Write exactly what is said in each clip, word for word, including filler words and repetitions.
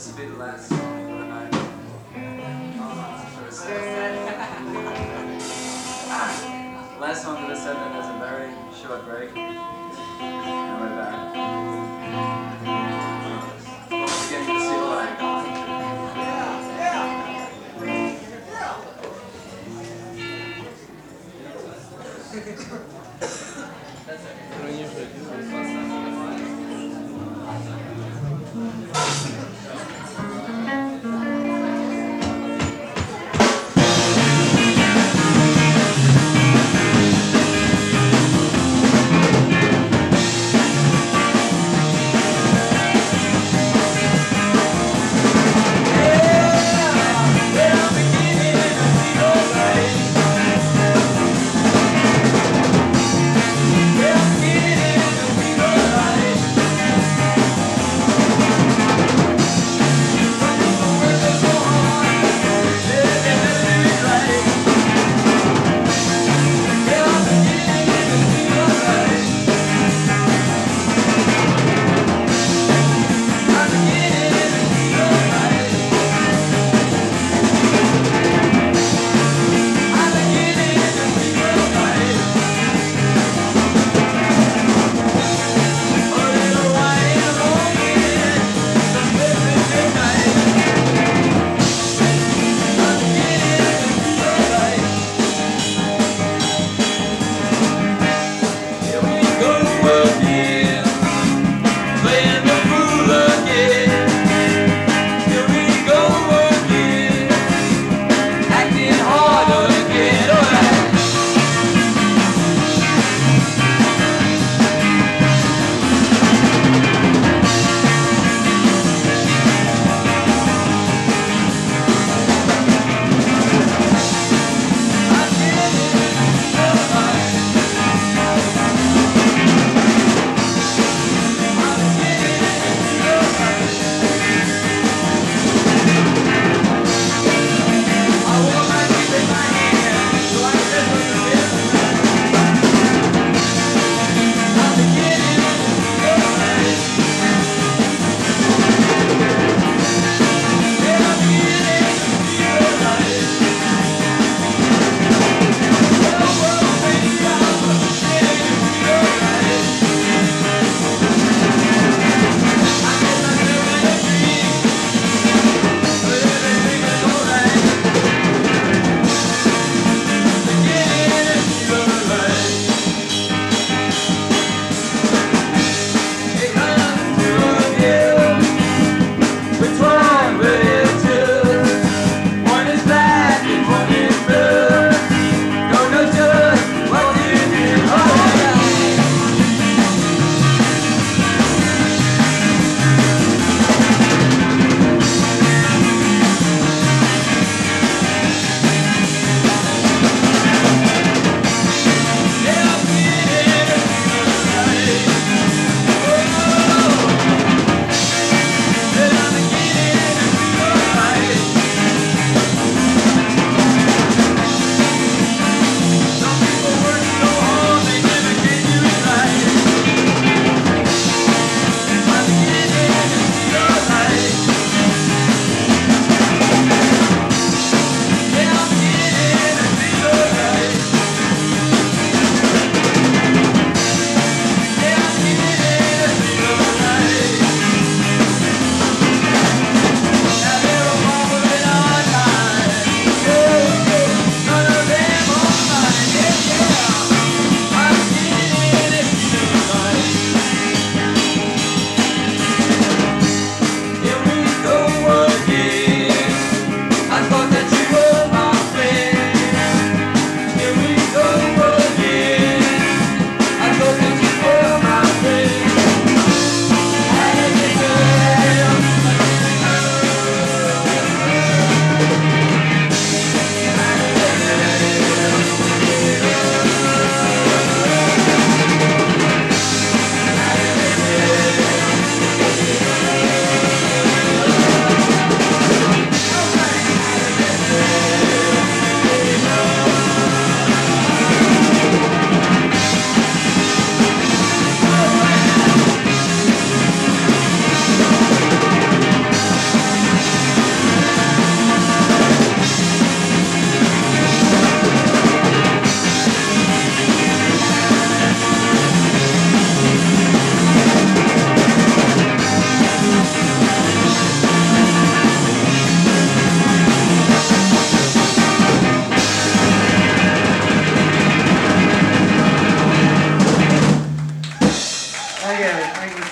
will be the last song for the night. For the set. Last song for the set, then there's a very short break. And we're back. Once again, you can see what I got. That's okay. I don't usually do this.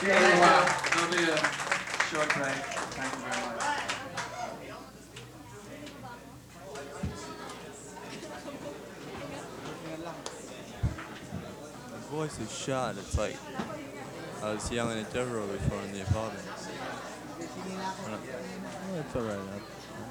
There'll be a short break. Thank you very much. My voice is shot. It's like I was yelling at Deborah before in the apartment. Oh, it's alright.